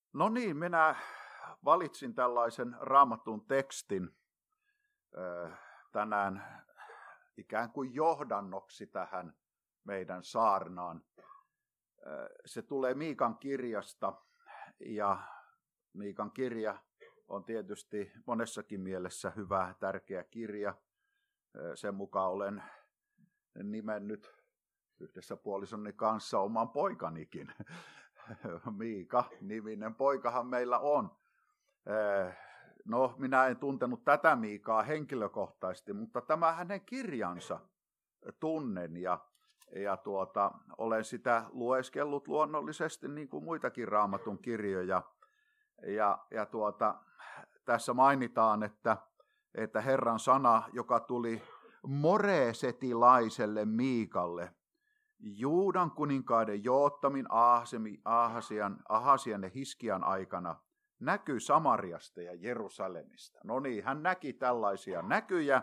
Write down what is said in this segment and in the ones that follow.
No niin, minä valitsin tällaisen Raamatun tekstin tänään ikään kuin johdannoksi tähän meidän saarnaan. Se tulee Miikan kirjasta ja Miikan kirja on tietysti monessakin mielessä hyvä, tärkeä kirja. Sen mukaan olen nimennyt yhdessä puolisoni kanssa oman poikanikin. Miika-niminen poikahan meillä on. No, minä en tuntenut tätä Miikaa henkilökohtaisesti, mutta tämä hänen kirjansa tunnen ja olen sitä lueskellut luonnollisesti niin kuin muitakin Raamatun kirjoja. Tässä mainitaan, että Herran sana, joka tuli moreesetilaiselle Miikalle, Juudan kuninkaiden Joottamin, Ahasian ja Hiskian aikana, näkyy Samariasta ja Jerusalemista. No niin, hän näki tällaisia näkyjä.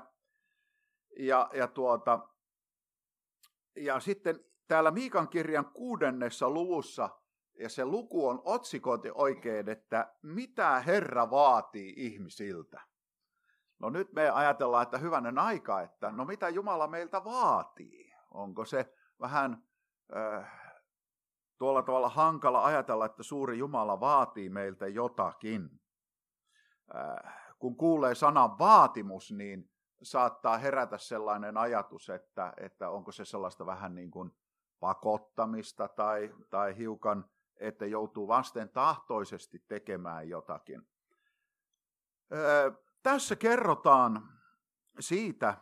Ja sitten täällä Miikan kirjan 6. luvussa, ja se luku on otsikoitu oikein, että mitä Herra vaatii ihmisiltä. No nyt me ajatellaan, että hyvänen aika, että no mitä Jumala meiltä vaatii. Onko se vähän tuolla tavalla hankala ajatella, että suuri Jumala vaatii meiltä jotakin. Kun kuulee sanan vaatimus, niin saattaa herätä sellainen ajatus, että onko se sellaista vähän niin kuin pakottamista tai hiukan, että joutuu vasten tahtoisesti tekemään jotakin. Tässä kerrotaan siitä,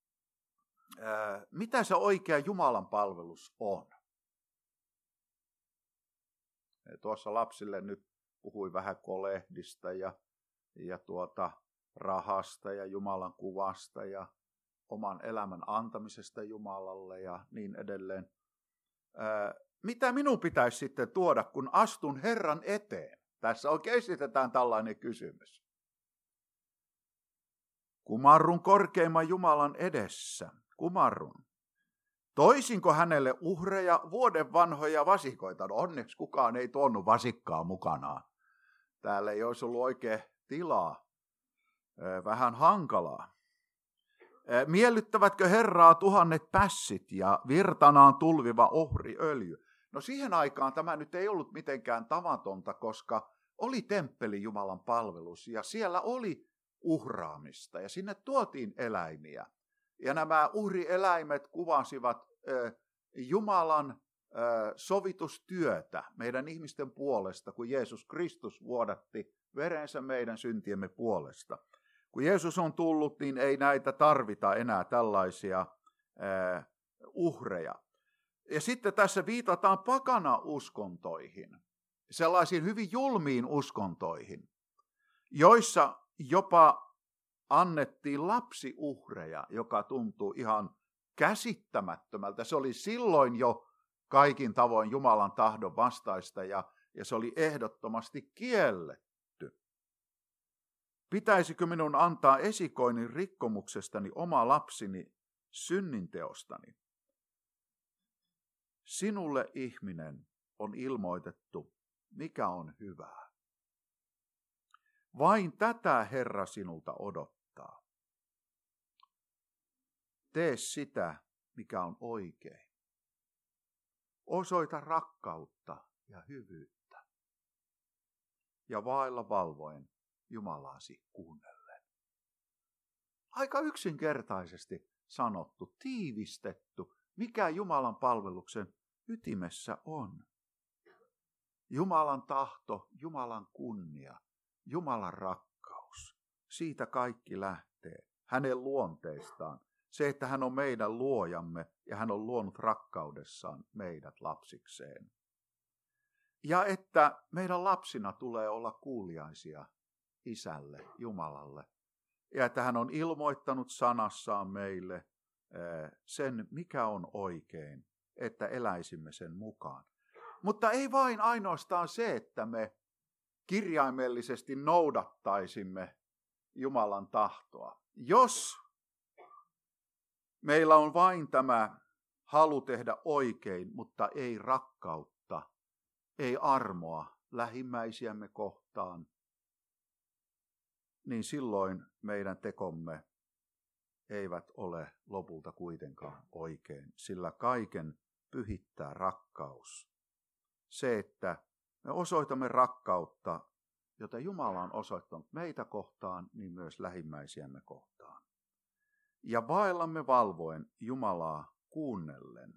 mitä se oikea Jumalan palvelus on. Tuossa lapsille nyt puhuin vähän kolehdista ja rahasta ja Jumalan kuvasta ja oman elämän antamisesta Jumalalle ja niin edelleen. Mitä minun pitäisi sitten tuoda, kun astun Herran eteen? Tässä oikein esitetään tällainen kysymys. Kumarrun korkeimman Jumalan edessä. Kumarrun. Toisinko hänelle uhreja vuoden vanhoja vasikoita? No onneksi kukaan ei tuonut vasikkaa mukanaan. Täällä ei olisi ollut oikein tilaa. Vähän hankalaa. Miellyttävätkö Herraa 1000 pässit ja virtanaan tulviva ohriöljy? No siihen aikaan tämä nyt ei ollut mitenkään tavatonta, koska oli temppeli Jumalan palvelus ja siellä oli uhraamista ja sinne tuotiin eläimiä. Ja nämä uhrieläimet kuvasivat Jumalan sovitustyötä meidän ihmisten puolesta, kun Jeesus Kristus vuodatti verensä meidän syntiemme puolesta. Kun Jeesus on tullut, niin ei näitä tarvita enää tällaisia uhreja. Ja sitten tässä viitataan pakana-uskontoihin, sellaisiin hyvin julmiin uskontoihin, joissa jopa annettiin lapsiuhreja, joka tuntuu ihan käsittämättömältä. Se oli silloin jo kaikin tavoin Jumalan tahdon vastaista ja se oli ehdottomasti kielletty. Pitäisikö minun antaa esikoinin rikkomuksestani oma lapsini synninteostani? Sinulle, ihminen, on ilmoitettu, mikä on hyvää. Vain tätä Herra sinulta odottaa. Tee sitä, mikä on oikein. Osoita rakkautta ja hyvyyttä. Ja vailla valvoen Jumalaasi kuunnellen. Aika yksinkertaisesti sanottu, tiivistetty, mikä Jumalan palveluksen ytimessä on. Jumalan tahto, Jumalan kunnia, Jumalan rakkaus. Siitä kaikki lähtee. Hänen luonteestaan. Se, että hän on meidän luojamme ja hän on luonut rakkaudessaan meidät lapsikseen. Ja että meidän lapsina tulee olla kuuliaisia Isälle, Jumalalle. Ja että hän on ilmoittanut sanassaan meille sen, mikä on oikein, että eläisimme sen mukaan. Mutta ei vain ainoastaan se, että me kirjaimellisesti noudattaisimme Jumalan tahtoa. Jos meillä on vain tämä halu tehdä oikein, mutta ei rakkautta, ei armoa, lähimmäisiämme kohtaan, niin silloin meidän tekomme eivät ole lopulta kuitenkaan oikein, sillä kaiken pyhittää rakkaus. Se, että me osoitamme rakkautta, jota Jumala on osoittanut meitä kohtaan, niin myös lähimmäisiämme kohtaan. Ja vaellamme valvoen Jumalaa kuunnellen.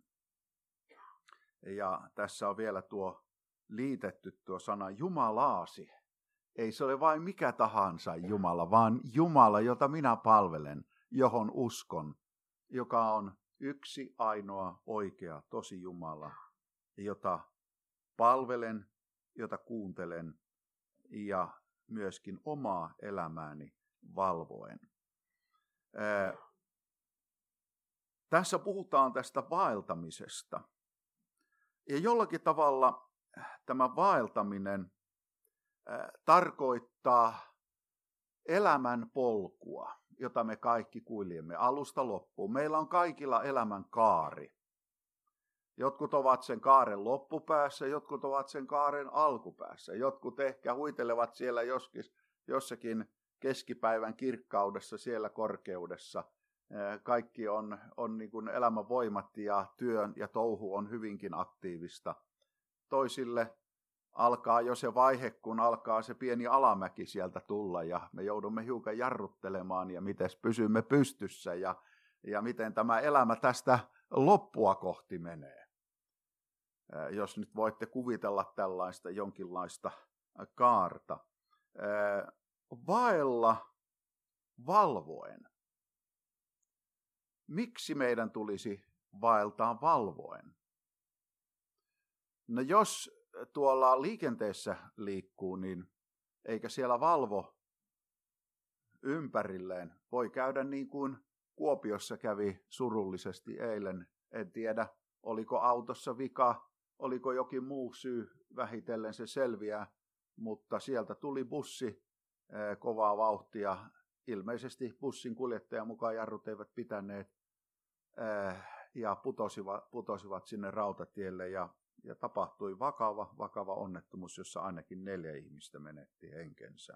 Ja tässä on vielä tuo liitetty tuo sana Jumalaasi. Ei se ole vain mikä tahansa Jumala, vaan Jumala, jota minä palvelen, johon uskon, joka on yksi ainoa oikea tosi Jumala, jota palvelen, jota kuuntelen ja myöskin omaa elämääni valvoen. Tässä puhutaan tästä vaeltamisesta. Ja jollakin tavalla tämä vaeltaminen tarkoittaa elämän polkua, jota me kaikki kuljemme alusta loppuun. Meillä on kaikilla elämän kaari. Jotkut ovat sen kaaren loppupäässä, jotkut ovat sen kaaren alkupäässä. Jotkut ehkä huitelevat siellä jossakin keskipäivän kirkkaudessa, siellä korkeudessa. Kaikki on niin kuin elämän voimat ja työn ja touhu on hyvinkin aktiivista. Toisille alkaa jo se vaihe, kun alkaa se pieni alamäki sieltä tulla ja me joudumme hiukan jarruttelemaan ja miten pysymme pystyssä ja miten tämä elämä tästä loppua kohti menee. Jos nyt voitte kuvitella tällaista jonkinlaista kaarta. Vaella valvoen. Miksi meidän tulisi vaeltaa valvoen? No jos tuolla liikenteessä liikkuu, niin eikä siellä valvo ympärilleen. Voi käydä niin kuin Kuopiossa kävi surullisesti eilen. En tiedä, oliko autossa vika, oliko jokin muu syy, vähitellen se selviää, mutta sieltä tuli bussi kovaa vauhtia. Ilmeisesti bussin kuljettajan mukaan jarrut eivät pitäneet ja putosivat sinne rautatielle ja tapahtui vakava onnettomuus, jossa ainakin 4 ihmistä menetti henkensä.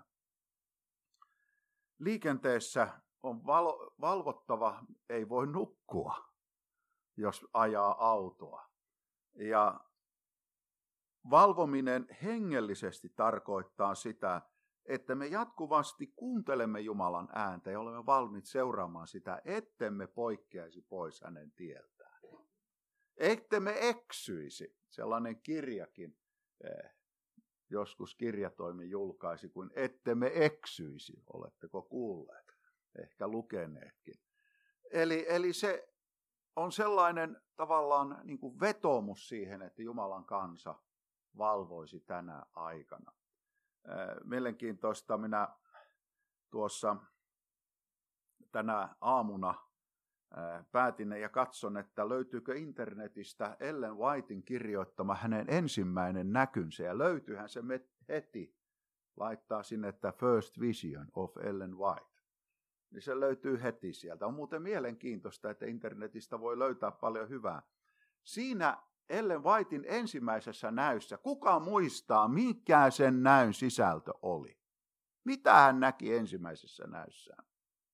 Liikenteessä on valvottava, ei voi nukkua, jos ajaa autoa. Ja valvominen hengellisesti tarkoittaa sitä, että me jatkuvasti kuuntelemme Jumalan ääntä ja olemme valmiit seuraamaan sitä, ettemme poikkeaisi pois hänen tieltään. Ettemme eksyisi. Sellainen kirjakin joskus kirjatoimi julkaisi, kuin ettemme eksyisi. Oletteko kuulleet? Ehkä lukeneetkin. Eli se on sellainen tavallaan niin kuin vetoomus siihen, että Jumalan kansa valvoisi tänä aikana. Mielenkiintoista, minä tuossa tänä aamuna päätin ja katson, että löytyykö internetistä Ellen Whiten kirjoittama hänen ensimmäinen näkynsä, ja löytyyhän se heti, laittaa sinne, että First Vision of Ellen White. Niin se löytyy heti sieltä. On muuten mielenkiintoista, että internetistä voi löytää paljon hyvää. Siinä Ellen Whiten ensimmäisessä näyssä, kuka muistaa, mikä sen näyn sisältö oli? Mitä hän näki ensimmäisessä näyssään?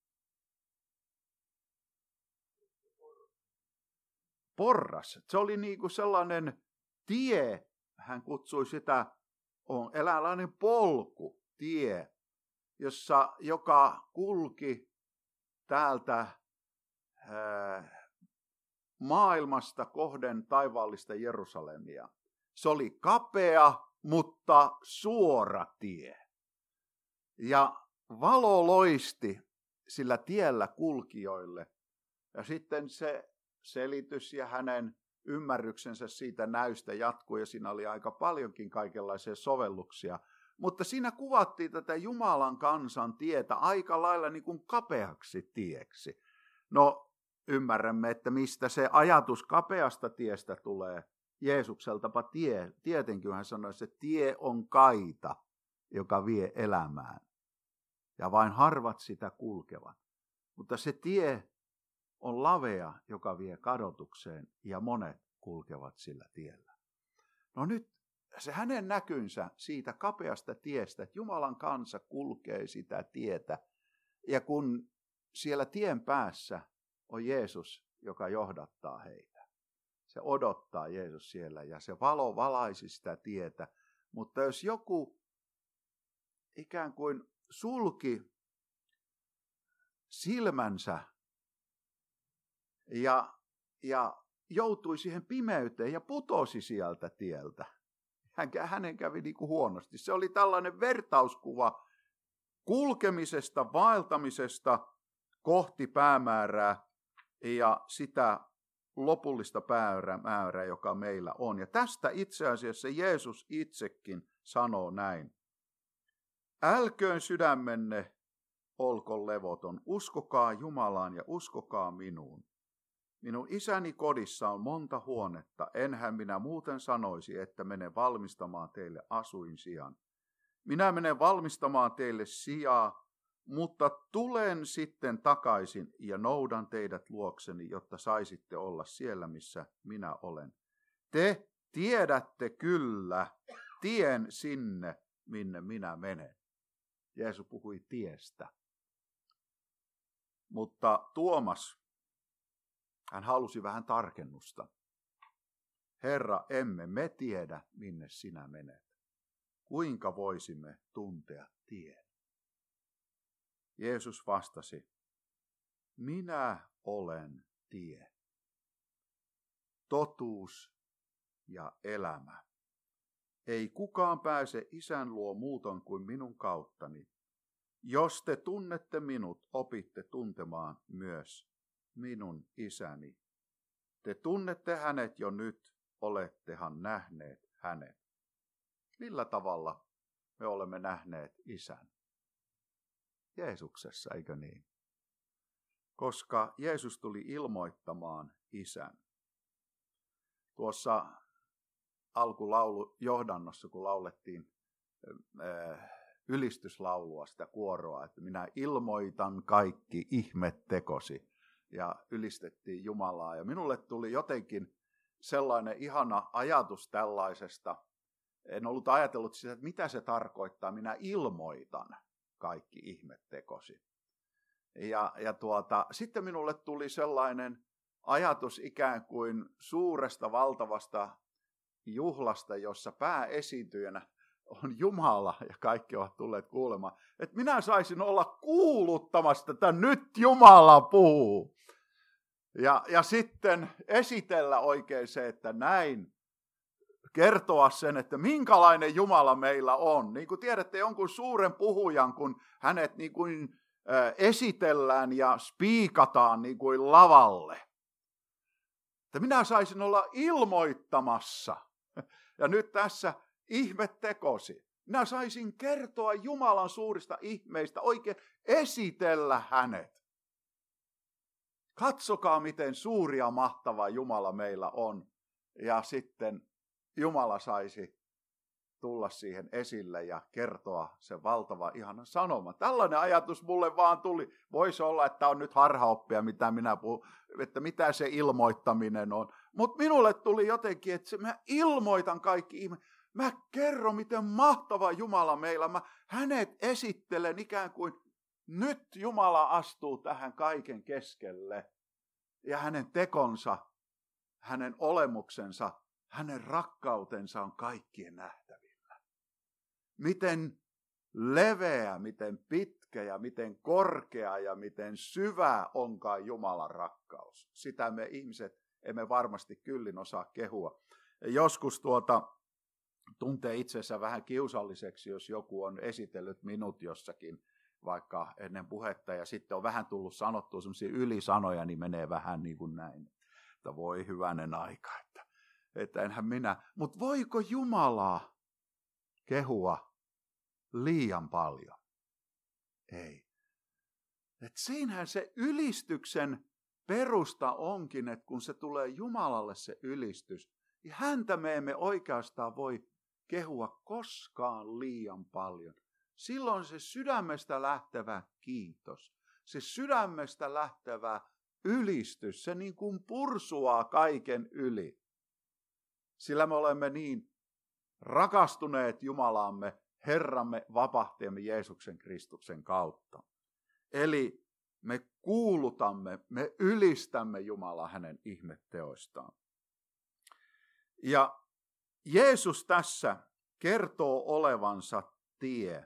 Porras. Se oli niin kuin sellainen tie, hän kutsui sitä, on eräänlainen polku, tie, joka kulki täältä maailmasta kohden taivaallista Jerusalemia. Se oli kapea, mutta suora tie. Ja valo loisti sillä tiellä kulkijoille. Ja sitten se selitys ja hänen ymmärryksensä siitä näystä jatkui, ja siinä oli aika paljonkin kaikenlaisia sovelluksia. Mutta siinä kuvattiin tätä Jumalan kansan tietä aika lailla niin kuin kapeaksi tieksi. No, ymmärrämme, että mistä se ajatus kapeasta tiestä tulee. Jeesukseltapa tie. Tietenkin hän sanoi, että se tie on kaita, joka vie elämään. Ja vain harvat sitä kulkevat. Mutta se tie on lavea, joka vie kadotukseen, ja monet kulkevat sillä tiellä. No nyt se hänen näkynsä siitä kapeasta tiestä, että Jumalan kansa kulkee sitä tietä. Ja kun siellä tien päässä on Jeesus, joka johdattaa heitä. Se odottaa Jeesus siellä ja se valo valaisi sitä tietä. Mutta jos joku ikään kuin sulki silmänsä ja joutui siihen pimeyteen ja putosi sieltä tieltä, hänen kävi niin kuin huonosti. Se oli tällainen vertauskuva kulkemisesta, vaeltamisesta kohti päämäärää ja sitä lopullista päämäärää, joka meillä on. Ja tästä itse asiassa Jeesus itsekin sanoo näin. Älköön sydämenne olko levoton, uskokaa Jumalaan ja uskokaa minuun. Minun isäni kodissa on monta huonetta, enhän minä muuten sanoisi, että menen valmistamaan teille asuinsijan. Minä menen valmistamaan teille sijaa, mutta tulen sitten takaisin ja noudan teidät luokseni, jotta saisitte olla siellä, missä minä olen. Te tiedätte kyllä tien sinne, minne minä menen. Jeesus puhui tiestä. Mutta Tuomas, hän halusi vähän tarkennusta. Herra, emme me tiedä, minne sinä menet. Kuinka voisimme tuntea tien? Jeesus vastasi, minä olen tie, totuus ja elämä. Ei kukaan pääse Isän luo muuton kuin minun kauttani. Jos te tunnette minut, opitte tuntemaan myös minun isäni. Te tunnette hänet jo nyt, olettehan nähneet hänet. Millä tavalla me olemme nähneet isän? Jeesuksessa, eikö niin? Koska Jeesus tuli ilmoittamaan isän. Tuossa alkulaulu johdannossa, kun laulettiin ylistyslaulua, sitä kuoroa, että minä ilmoitan kaikki ihmettekosi, ja ylistettiin Jumalaa. Ja minulle tuli jotenkin sellainen ihana ajatus tällaisesta. En ollut ajatellut sitä, että mitä se tarkoittaa. Minä ilmoitan kaikki ihmettekosi. Sitten minulle tuli sellainen ajatus ikään kuin suuresta, valtavasta juhlasta, jossa pääesiintyjänä on Jumala ja kaikki ovat tulleet kuulemaan. Että minä saisin olla kuuluttamassa, että nyt Jumala puhuu. Ja sitten esitellä oikein se, että näin. Kertoa sen, että minkälainen Jumala meillä on. Niin kuin tiedätte jonkun suuren puhujan, kun hänet niin kuin esitellään ja spiikataan niin kuin lavalle. Että minä saisin olla ilmoittamassa. Ja nyt tässä ihmettekosi. Minä saisin kertoa Jumalan suurista ihmeistä, oikein esitellä hänet. Katsokaa, miten suuri ja mahtava Jumala meillä on. Ja sitten Jumala saisi tulla siihen esille ja kertoa sen valtava ihana sanoma. Tällainen ajatus mulle vaan tuli. Voisi olla, että on nyt harhaoppia, mitä minä puhun, että mitä se ilmoittaminen on. Mutta minulle tuli jotenkin, että mä ilmoitan kaikki ihme. Mä kerron, miten mahtava Jumala meillä. Mä hänet esittelen ikään kuin nyt Jumala astuu tähän kaiken keskelle. Ja hänen tekonsa, hänen olemuksensa, hänen rakkautensa on kaikkien nähtävillä. Miten leveä, miten pitkä ja miten korkea ja miten syvä onkaan Jumalan rakkaus. Sitä me ihmiset emme varmasti kyllin osaa kehua. Joskus tuntee itsensä vähän kiusalliseksi, jos joku on esitellyt minut jossakin vaikka ennen puhetta ja sitten on vähän tullut sanottua sellaisia ylisanoja, niin menee vähän niin kuin näin. Että voi hyvänen aika, että enhän minä. Mutta voiko Jumalaa kehua liian paljon? Ei. Et siinähän se ylistyksen perusta onkin, että kun se tulee Jumalalle se ylistys, niin häntä me emme oikeastaan voi kehua koskaan liian paljon. Silloin se sydämestä lähtevä kiitos, se sydämestä lähtevä ylistys, se niin kuin pursuaa kaiken yli. Sillä me olemme niin rakastuneet Jumalaamme, Herramme, vapahtajamme Jeesuksen Kristuksen kautta. Eli me kuulutamme, me ylistämme Jumalaa hänen ihmetteoistaan. Ja Jeesus tässä kertoo olevansa tie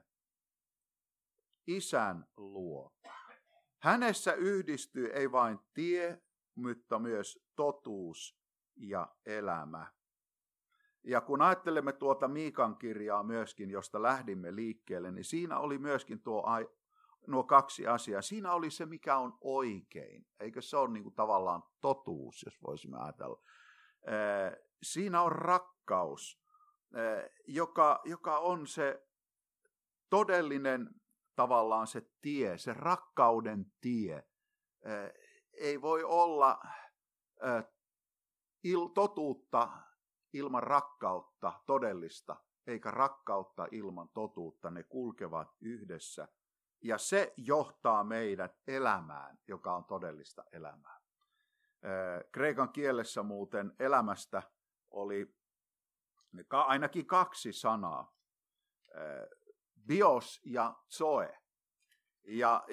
Isän luo. Hänessä yhdistyy ei vain tie, mutta myös totuus ja elämä. Ja kun ajattelemme tuota Miikan kirjaa myöskin, josta lähdimme liikkeelle, niin siinä oli myöskin nuo kaksi asiaa. Siinä oli se, mikä on oikein. Eikö se ole niin kuin tavallaan totuus, jos voisimme ajatella. Siinä on rakkaus, joka on se todellinen tavallaan se tie, se rakkauden tie. Ei voi olla totuutta ilman rakkautta todellista, eikä rakkautta ilman totuutta. Ne kulkevat yhdessä. Ja se johtaa meidät elämään, joka on todellista elämää. Kreikan kielessä muuten elämästä oli ainakin kaksi sanaa. Bios ja zoe. Ja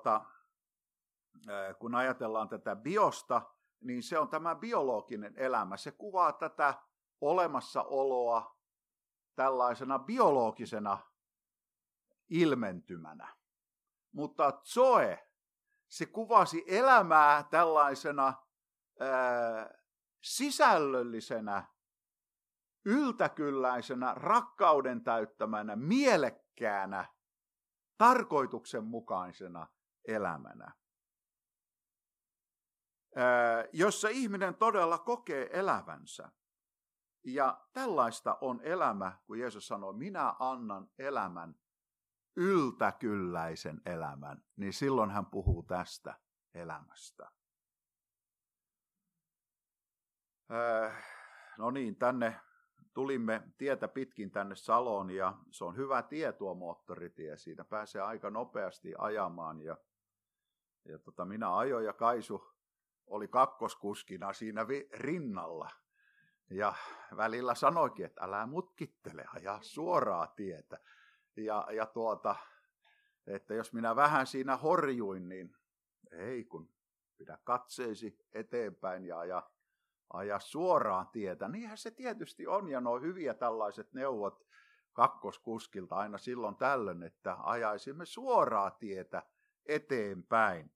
kun ajatellaan tätä biosta, niin se on tämä biologinen elämä. Se kuvaa tätä olemassaoloa tällaisena biologisena ilmentymänä. Mutta zoe, se kuvasi elämää tällaisena sisällöllisenä, yltäkylläisenä, rakkauden täyttämänä, mielekkäänä, tarkoituksenmukaisena elämänä, jossa ihminen todella kokee elävänsä. Ja tällaista on elämä, kun Jeesus sanoi, minä annan elämän, yltäkylläisen elämän, niin silloin hän puhuu tästä elämästä. No niin, tänne tulimme tietä pitkin tänne Saloon ja se on hyvä tie tuo moottoritie. Siitä pääsee aika nopeasti ajamaan ja minä ajoin ja Kaisu oli kakkoskuskina siinä rinnalla. Ja välillä sanoikin, että älä mutkittele, ajaa suoraa tietä. Että jos minä vähän siinä horjuin, niin ei kun pidä katseesi eteenpäin ja aja suoraa tietä. Niinhän se tietysti on ja nuo hyviä tällaiset neuvot kakkoskuskilta aina silloin tällöin, että ajaisimme suoraa tietä eteenpäin.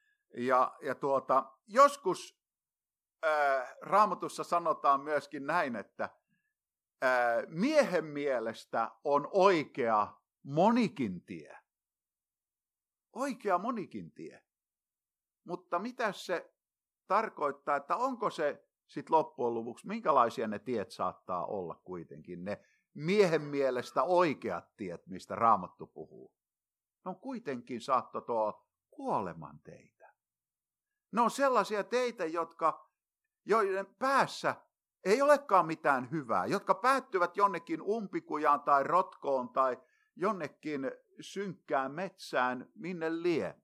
Joskus Raamatussa sanotaan myöskin näin, että miehen mielestä on oikea monikin tie. Oikea monikin tie. Mutta mitä se tarkoittaa, että onko se sitten loppujen lopuksi, minkälaisia ne tiet saattaa olla kuitenkin, ne miehen mielestä oikeat tiet, mistä Raamattu puhuu. Ne on kuitenkin saattoi tuo kuoleman teitä. Ne on sellaisia teitä, joiden päässä ei olekaan mitään hyvää, jotka päättyvät jonnekin umpikujaan tai rotkoon tai jonnekin synkkään metsään, minne lie.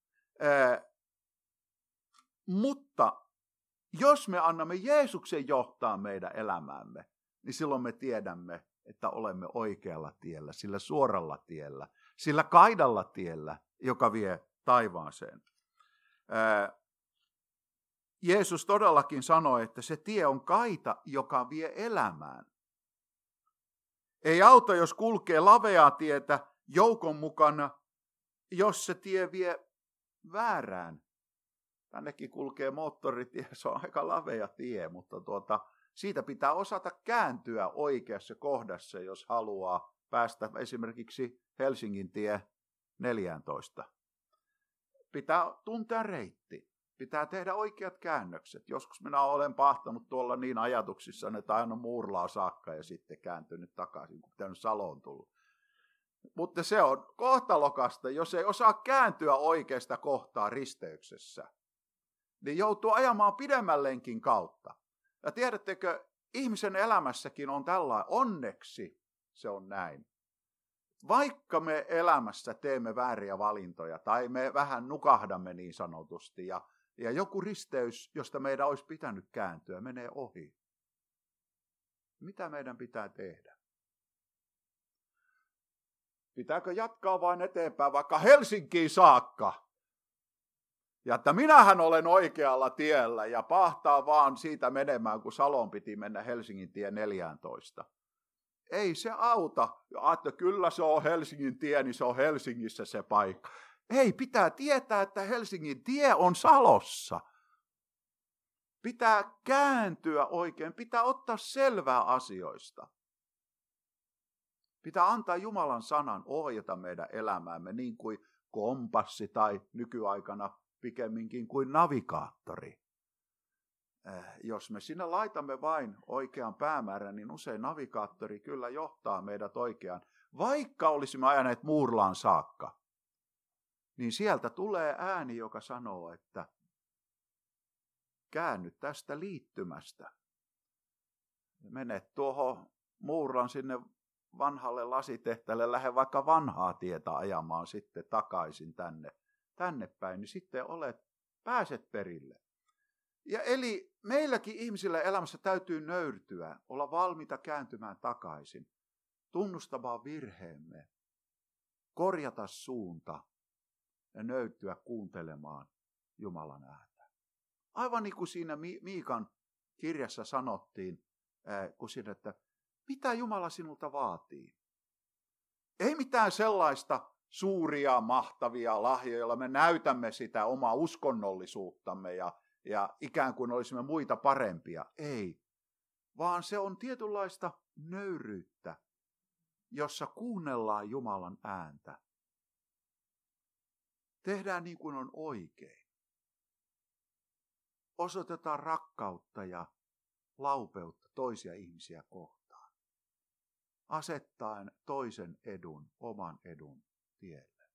Mutta jos me annamme Jeesuksen johtaa meidän elämäämme, niin silloin me tiedämme, että olemme oikealla tiellä, sillä suoralla tiellä, sillä kaidalla tiellä, joka vie taivaaseen. Jeesus todellakin sanoi, että se tie on kaita, joka vie elämään. Ei auta, jos kulkee laveaa tietä joukon mukana, jos se tie vie väärään. Tännekin kulkee moottoritie, se on aika lavea tie, mutta siitä pitää osata kääntyä oikeassa kohdassa, jos haluaa päästä esimerkiksi Helsingin tie 14. Pitää tuntea reitti. Pitää tehdä oikeat käännökset. Joskus minä olen pahtanut tuolla niin ajatuksissa, että aina Muurlaa saakka ja sitten kääntynyt takaisin, kun pitänyt Saloon tullut. Mutta se on kohtalokasta, jos ei osaa kääntyä oikeasta kohtaa risteyksessä, niin joutuu ajamaan pidemmän lenkin kautta. Ja tiedättekö, ihmisen elämässäkin on tällainen, onneksi se on näin. Vaikka me elämässä teemme vääriä valintoja tai me vähän nukahdamme niin sanotusti ja joku risteys, josta meidän olisi pitänyt kääntyä, menee ohi. Mitä meidän pitää tehdä? Pitääkö jatkaa vain eteenpäin vaikka Helsinkiin saakka? Ja että minähän olen oikealla tiellä ja pahtaa vaan siitä menemään, kun Salon piti mennä Helsingin tie 14. Ei se auta. Että kyllä se on Helsingin tie, niin se on Helsingissä se paikka. Ei, pitää tietää, että Helsingin tie on Salossa. Pitää kääntyä oikein, pitää ottaa selvää asioista. Pitää antaa Jumalan sanan ohjata meidän elämäämme niin kuin kompassi tai nykyaikana pikemminkin kuin navigaattori. Jos me sinne laitamme vain oikean päämäärän, niin usein navigaattori kyllä johtaa meidät oikeaan. Vaikka olisimme ajaneet Muurlaan saakka, niin sieltä tulee ääni, joka sanoo, että käänny tästä liittymästä. Mene tuohon Muurlan sinne vanhalle lasitehtäelle, lähde vaikka vanhaa tietä ajamaan sitten takaisin tänne päin, niin sitten pääset perille. Ja eli meilläkin ihmisillä elämässä täytyy nöyrtyä, olla valmiita kääntymään takaisin, tunnustamaan virheemme, korjata suunta ja nöyrtyä kuuntelemaan Jumalan ääntä. Aivan niin kuin siinä Miikan kirjassa sanottiin, kun siinä, että mitä Jumala sinulta vaatii? Ei mitään sellaista suuria, mahtavia lahjoja, joilla me näytämme sitä omaa uskonnollisuuttamme ja ikään kuin olisimme muita parempia. Ei, vaan se on tietynlaista nöyryyttä, jossa kuunnellaan Jumalan ääntä. Tehdään niin kuin on oikein. Osoitetaan rakkautta ja laupeutta toisia ihmisiä kohtaan. Asettaen toisen edun, oman edun tielle.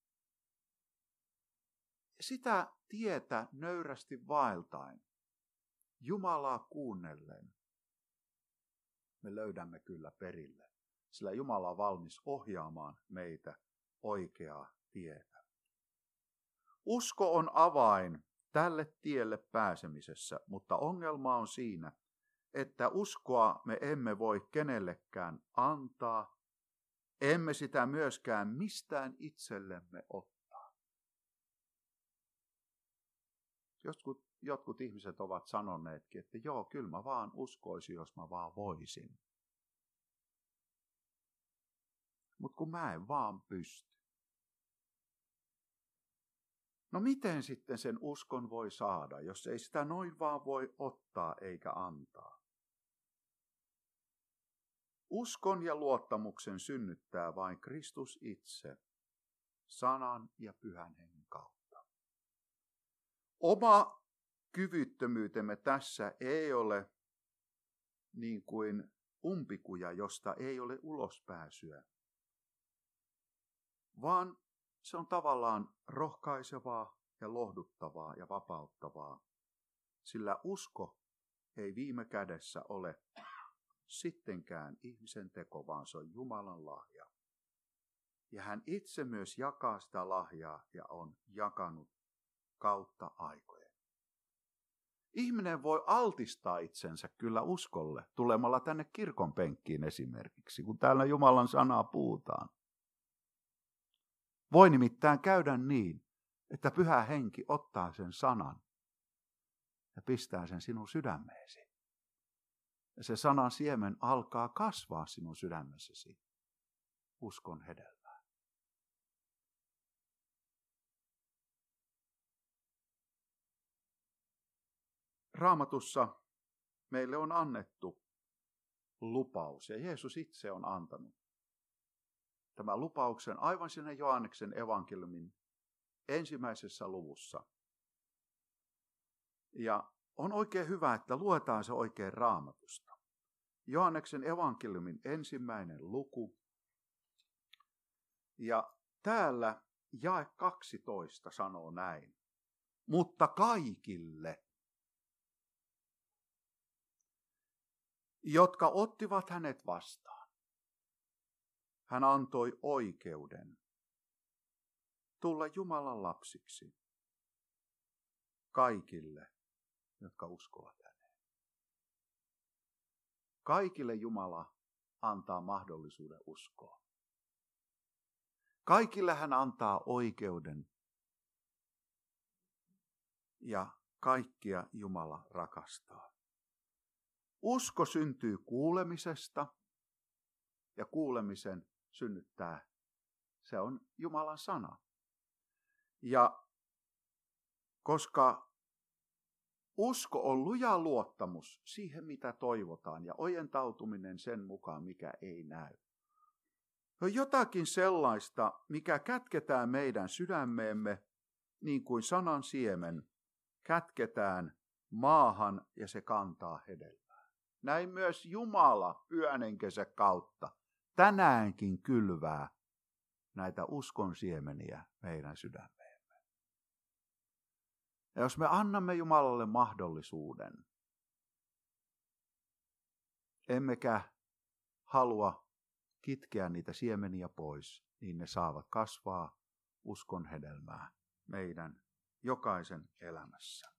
Sitä tietä nöyrästi vaeltaen, Jumalaa kuunnellen, me löydämme kyllä perille, sillä Jumala on valmis ohjaamaan meitä oikeaa tietä. Usko on avain tälle tielle pääsemisessä, mutta ongelma on siinä, että uskoa me emme voi kenellekään antaa, emme sitä myöskään mistään itsellemme ottaa. Jotkut ihmiset ovat sanoneetkin, että joo, kyllä mä vaan uskoisin, jos mä vaan voisin. Mutta kun mä en vaan pysty. No miten sitten sen uskon voi saada, jos ei sitä noin vaan voi ottaa eikä antaa? Uskon ja luottamuksen synnyttää vain Kristus itse, sanan ja pyhän hengen kautta. Oma kyvyttömyytemme tässä ei ole niin kuin umpikuja, josta ei ole ulospääsyä, vaan se on tavallaan rohkaisevaa ja lohduttavaa ja vapauttavaa, sillä usko ei viime kädessä ole sittenkään ihmisen teko, vaan se on Jumalan lahja. Ja hän itse myös jakaa sitä lahjaa ja on jakanut kautta aikojen. Ihminen voi altistaa itsensä kyllä uskolle tulemalla tänne kirkon penkkiin esimerkiksi, kun täällä Jumalan sanaa puhutaan. Voi nimittäin käydä niin, että Pyhä Henki ottaa sen sanan ja pistää sen sinun sydämeesi. Ja se sanan siemen alkaa kasvaa sinun sydämessäsi uskon hedelmää. Raamatussa meille on annettu lupaus ja Jeesus itse on antanut tämän lupauksen aivan siinä Johanneksen evankeliumin 1. luvussa. Ja on oikein hyvä, että luetaan se oikein Raamatusta. Johanneksen evankeliumin 1. luku. Ja täällä jae 12 sanoo näin. Mutta kaikille, jotka ottivat hänet vastaan, hän antoi oikeuden tulla Jumalan lapsiksi. Kaikille, jotka uskovat häneen. Kaikille Jumala antaa mahdollisuuden uskoa. Kaikille hän antaa oikeuden. Ja kaikkia Jumala rakastaa. Usko syntyy kuulemisesta ja kuulemisen synnyttää. Se on Jumalan sana. Ja koska usko on luja luottamus siihen, mitä toivotaan, ja ojentautuminen sen mukaan, mikä ei näy. On jotakin sellaista, mikä kätketään meidän sydämeemme, niin kuin sanan siemen kätketään maahan ja se kantaa hedelmää. Näin myös Jumala pyhänenkensä kautta tänäänkin kylvää näitä uskon siemeniä meidän sydämeemme. Ja jos me annamme Jumalalle mahdollisuuden, emmekä halua kitkeä niitä siemeniä pois, niin ne saavat kasvaa uskon hedelmää meidän jokaisen elämässä.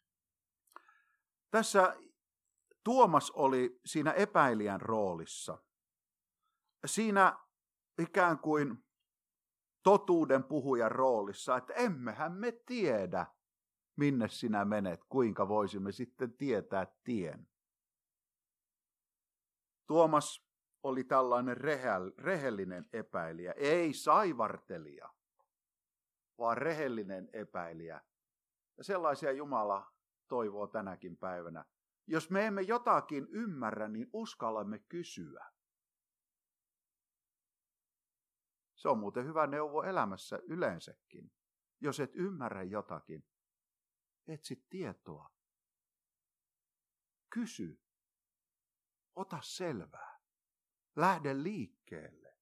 Tässä Tuomas oli siinä epäilijän roolissa. Siinä ikään kuin totuuden puhujan roolissa, että emmehän me tiedä, minne sinä menet, kuinka voisimme sitten tietää tien. Tuomas oli tällainen rehellinen epäilijä, ei saivartelija, vaan rehellinen epäilijä. Ja sellaisia Jumala toivoo tänäkin päivänä. Jos me emme jotakin ymmärrä, niin uskallamme kysyä. Se on muuten hyvä neuvo elämässä yleensäkin. Jos et ymmärrä jotakin, etsi tietoa. Kysy. Ota selvää. Lähde liikkeelle.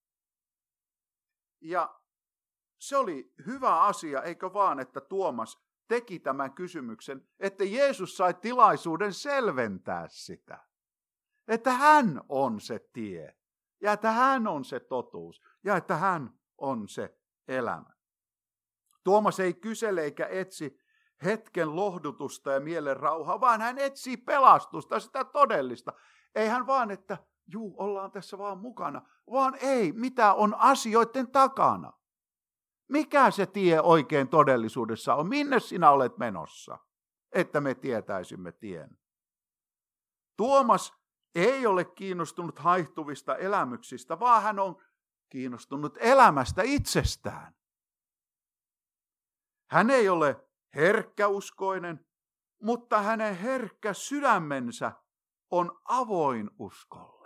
Ja se oli hyvä asia, eikö vaan, että Tuomas teki tämän kysymyksen, että Jeesus sai tilaisuuden selventää sitä. Että hän on se tie, ja että hän on se totuus, ja että hän on se elämä. Tuomas ei kysele eikä etsi hetken lohdutusta ja mielen rauhaa, vaan hän etsii pelastusta, sitä todellista. Ei hän vaan, että ollaan tässä vaan mukana, vaan ei, mitä on asioiden takana. Mikä se tie oikein todellisuudessa on? Minne sinä olet menossa, että me tietäisimme tien? Tuomas ei ole kiinnostunut haihtuvista elämyksistä, vaan hän on kiinnostunut elämästä itsestään. Hän ei ole herkkäuskoinen, mutta hänen herkkä sydämensä on avoin uskolle.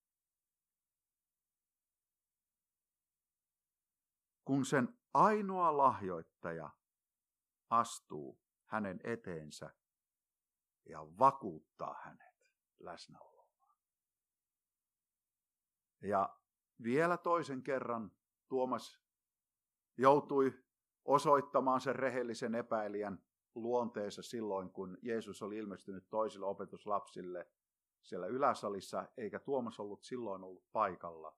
Kun sen ainoa lahjoittaja astuu hänen eteensä ja vakuuttaa hänet läsnäolollaan. Ja vielä toisen kerran Tuomas joutui osoittamaan sen rehellisen epäilijän luonteensa silloin, kun Jeesus oli ilmestynyt toisille opetuslapsille siellä yläsalissa, eikä Tuomas ollut silloin ollut paikalla.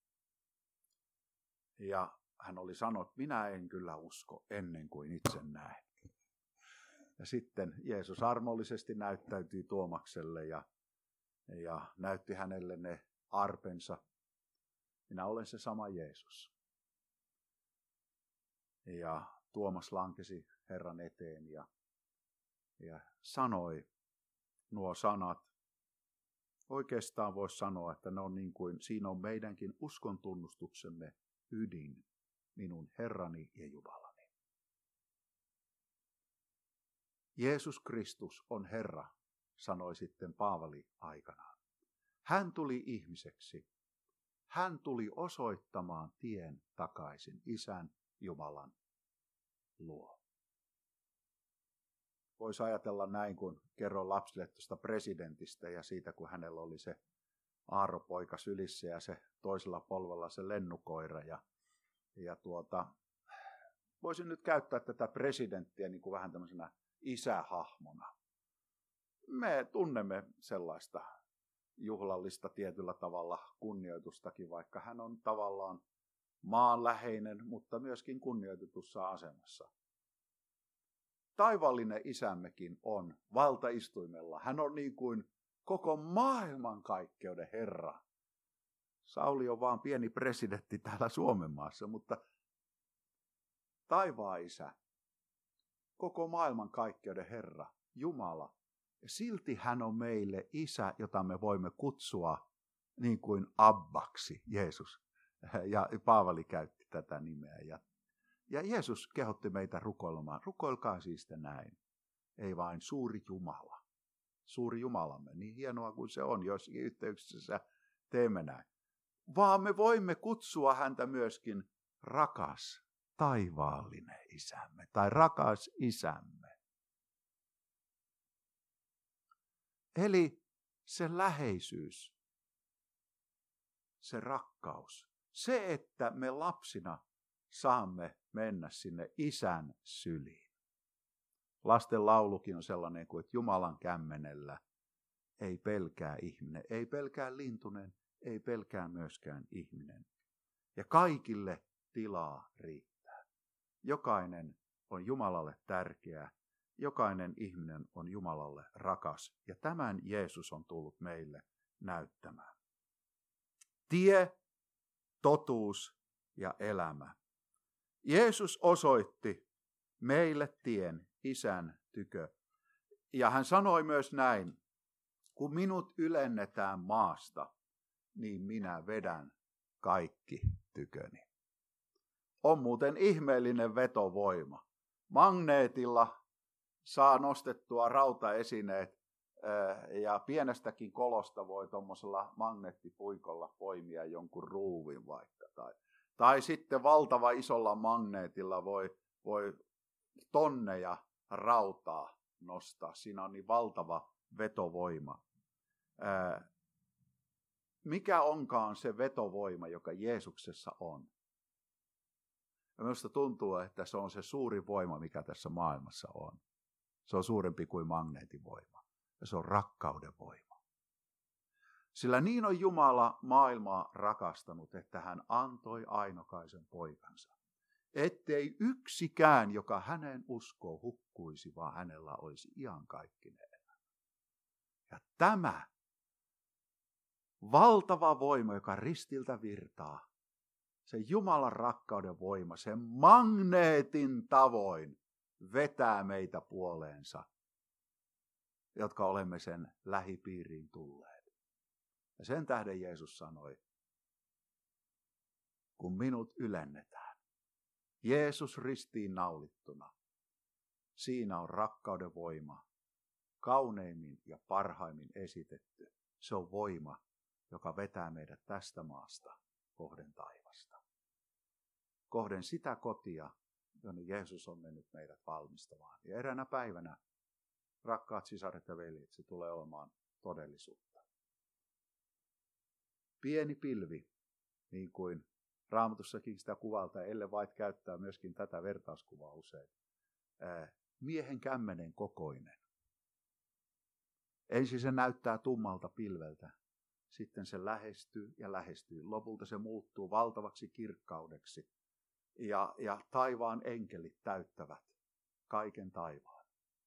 Ja hän oli sanonut, että minä en kyllä usko ennen kuin itse näen. Ja sitten Jeesus armollisesti näyttäytyi Tuomakselle ja näytti hänelle ne arpensa. Minä olen se sama Jeesus. Ja Tuomas lankesi Herran eteen ja sanoi nuo sanat. Oikeastaan voisi sanoa, että ne on niin kuin, siinä on meidänkin uskon tunnustuksemme ydin, minun Herrani ja Jumalani. Jeesus Kristus on Herra, sanoi sitten Paavali aikanaan. Hän tuli ihmiseksi. Hän tuli osoittamaan tien takaisin Isän Jumalan luo. Voisi ajatella näin, kun kerron lapsille tuosta presidentistä ja siitä, kun hänellä oli se aaropoika sylissä ja se toisella polvella se lennukoira. Voisin nyt käyttää tätä presidenttiä niin kuin vähän tämmöisenä isähahmona. Me tunnemme sellaista juhlallista tietyllä tavalla kunnioitustakin, vaikka hän on tavallaan maanläheinen, mutta myöskin kunnioitetussa asemassa. Taivaallinen isämmekin on valtaistuimella. Hän on niin kuin koko maailmankaikkeuden Herra. Sauli on vaan pieni presidentti täällä Suomen maassa, mutta taivaan Isä, koko maailman kaikkeuden Herra, Jumala. Ja silti hän on meille Isä, jota me voimme kutsua niin kuin Abbaksi, Jeesus. Ja Paavali käytti tätä nimeä. Ja Jeesus kehotti meitä rukoilemaan. Rukoilkaa siis näin. Ei vain suuri Jumala. Suuri Jumalamme, niin hienoa kuin se on, joissakin yhteyksissä teemme näin. Vaan me voimme kutsua häntä myöskin rakas, taivaallinen Isämme tai rakas Isämme. Eli se läheisyys, se rakkaus, se, että me lapsina saamme mennä sinne Isän syliin. Lasten laulukin on sellainen kuin, että Jumalan kämmenellä ei pelkää ihminen, ei pelkää lintunen, ei pelkää myöskään ihminen. Ja kaikille tilaa riittää. Jokainen on Jumalalle tärkeä, jokainen ihminen on Jumalalle rakas. Ja tämän Jeesus on tullut meille näyttämään. Tie, totuus ja elämä. Jeesus osoitti meille tien Isän tykö. Ja hän sanoi myös näin, kun minut ylennetään maasta, niin minä vedän kaikki tyköni. On muuten ihmeellinen vetovoima. Magneetilla saa nostettua rautaesineet ja pienestäkin kolosta voi tuommoisella magneettipuikolla poimia jonkun ruuvin vaikka. Tai sitten valtava isolla magneetilla voi tonneja rautaa nostaa. Siinä on niin valtava vetovoima. Mikä onkaan se vetovoima, joka Jeesuksessa on? Ja minusta tuntuu, että se on se suuri voima, mikä tässä maailmassa on. Se on suurempi kuin magneetin voima. Ja se on rakkauden voima. Sillä niin on Jumala maailmaa rakastanut, että hän antoi ainokaisen poikansa. Ettei yksikään, joka hänen uskoo, hukkuisi, vaan hänellä olisi iankaikkinen elämä. Ja tämä valtava voima, joka ristiltä virtaa, se Jumalan rakkauden voima, se magneetin tavoin vetää meitä puoleensa, jotka olemme sen lähipiiriin tulleet. Ja sen tähden Jeesus sanoi, kun minut ylennetään, Jeesus ristiin naulittuna, siinä on rakkauden voima, kauneimmin ja parhaimmin esitetty. Se on voima, joka vetää meidät tästä maasta kohden taivasta. Kohden sitä kotia, jonne Jeesus on mennyt meidät valmistamaan. Ja eräänä päivänä, rakkaat sisaret ja veljet, se tulee olemaan todellisuutta. Pieni pilvi, niin kuin Raamatussakin sitä kuvalta, Ellen White käyttää myöskin tätä vertauskuvaa usein. Miehen kämmenen kokoinen. Ensin se näyttää tummalta pilveltä, sitten se lähestyy ja lähestyy. Lopulta se muuttuu valtavaksi kirkkaudeksi ja taivaan enkelit täyttävät kaiken taivaan.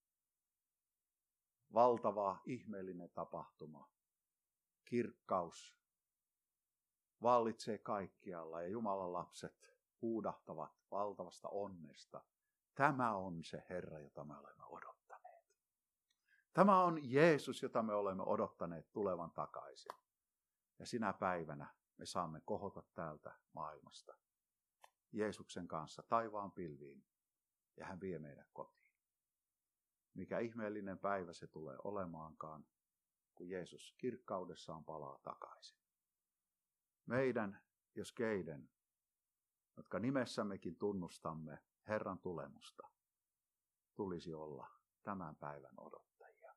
Valtava ihmeellinen tapahtuma, kirkkaus vallitsee kaikkialla ja Jumalan lapset huudahtavat valtavasta onnesta. Tämä on se Herra, jota me olemme odottaneet. Tämä on Jeesus, jota me olemme odottaneet tulevan takaisin. Ja sinä päivänä me saamme kohota täältä maailmasta Jeesuksen kanssa taivaan pilviin ja hän vie meidät kotiin. Mikä ihmeellinen päivä se tulee olemaankaan, kun Jeesus kirkkaudessaan palaa takaisin. Meidän, jos keiden, jotka nimessämmekin tunnustamme Herran tulemusta, tulisi olla tämän päivän odottajia.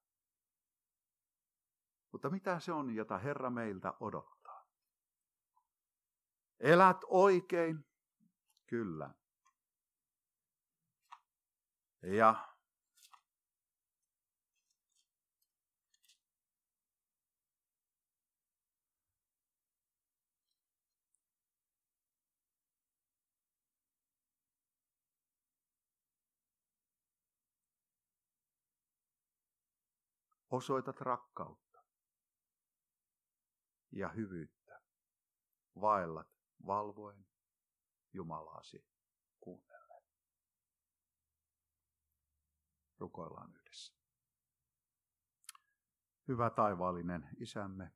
Mutta mitä se on, jota Herra meiltä odottaa? Elät oikein? Kyllä. Ja osoitat rakkautta ja hyvyyttä, vaellat valvoen Jumalaasi kuunnellen. Rukoillaan yhdessä. Hyvä taivaallinen Isämme,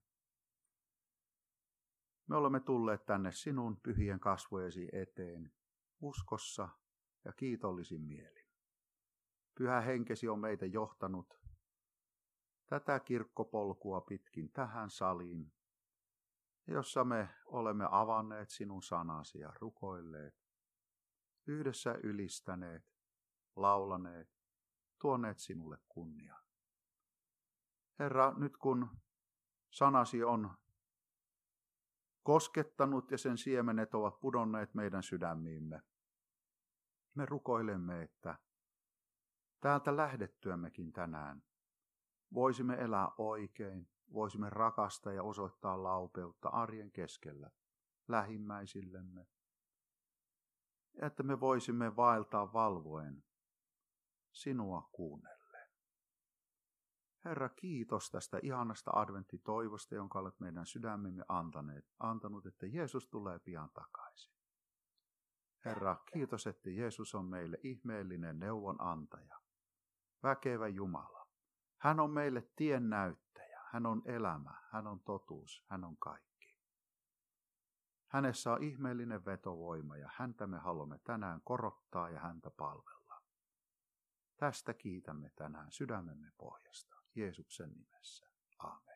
me olemme tulleet tänne sinun pyhien kasvojesi eteen uskossa ja kiitollisin mielin. Pyhä henkesi on meitä johtanut tätä kirkkopolkua pitkin tähän saliin, jossa me olemme avanneet sinun sanasi ja rukoilleet, yhdessä ylistäneet, laulaneet, tuoneet sinulle kunnian. Herra, nyt kun sanasi on koskettanut ja sen siemenet ovat pudonneet meidän sydämiimme, me rukoilemme, että täältä lähdettyämmekin tänään voisimme elää oikein, voisimme rakastaa ja osoittaa laupeutta arjen keskellä lähimmäisillemme, ja että me voisimme vaeltaa valvoen sinua kuunnellen. Herra, kiitos tästä ihanasta adventtitoivosta, jonka olet meidän sydämemme antanut, että Jeesus tulee pian takaisin. Herra, kiitos, että Jeesus on meille ihmeellinen neuvonantaja, väkevä Jumala. Hän on meille tien näyttäjä, hän on elämä, hän on totuus, hän on kaikki. Hänessä on ihmeellinen vetovoima ja häntä me haluamme tänään korottaa ja häntä palvella. Tästä kiitämme tänään sydämemme pohjasta, Jeesuksen nimessä. Aamen.